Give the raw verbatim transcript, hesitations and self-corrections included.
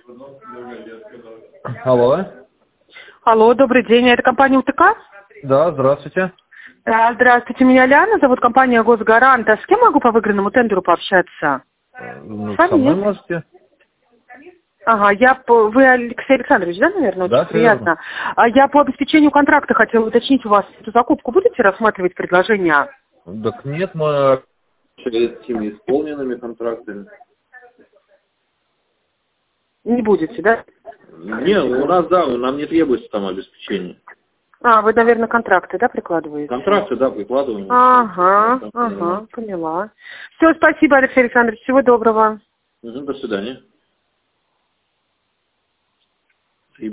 Алло. Алло, добрый день, это компания УТК? Да, здравствуйте. Да, здравствуйте, меня Лиана, зовут компания Госгарант. А с кем могу по выигранному тендеру пообщаться? Ну, С вами со мной нет? можете. Ага, я по... Вы Алексей Александрович, да, наверное? Очень Да, приятно. А я по обеспечению контракта хотела уточнить у вас эту закупку. Будете рассматривать предложения? Так нет, мы этими исполненными контрактами. Не будете, да? Не, у нас, да, нам не требуется там обеспечение. А, вы, наверное, контракты, да, прикладываете? Контракты, да, прикладываем. Ага, ага, поняла. Все, спасибо, Алексей Александрович, всего доброго. Угу, до свидания.